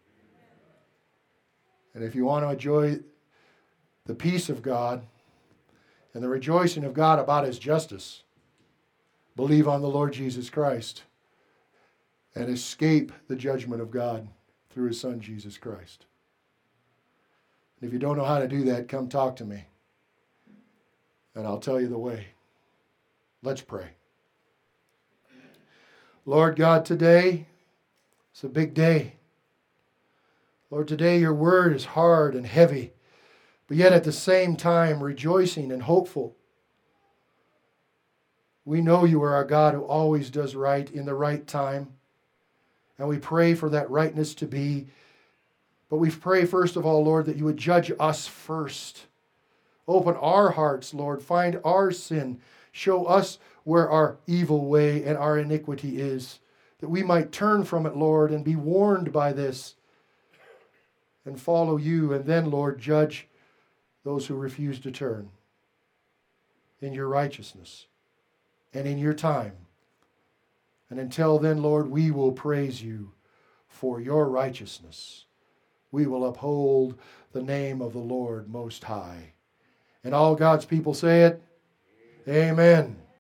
And if you want to enjoy the peace of God and the rejoicing of God about his justice, believe on the Lord Jesus Christ and escape the judgment of God through his Son, Jesus Christ. And if you don't know how to do that, come talk to me, and I'll tell you the way. Let's pray. Lord God, today it's a big day. Lord, today your word is hard and heavy, but yet at the same time rejoicing and hopeful. We know you are our God who always does right in the right time, and we pray for that rightness to be. But we pray first of all, Lord, that you would judge us first. Open our hearts, Lord. Find our sin. Show us where our evil way and our iniquity is, that we might turn from it, Lord, and be warned by this and follow you. And then, Lord, judge those who refuse to turn in your righteousness and in your time. And until then, Lord, we will praise you for your righteousness. We will uphold the name of the Lord Most High. And all God's people say it. Amen.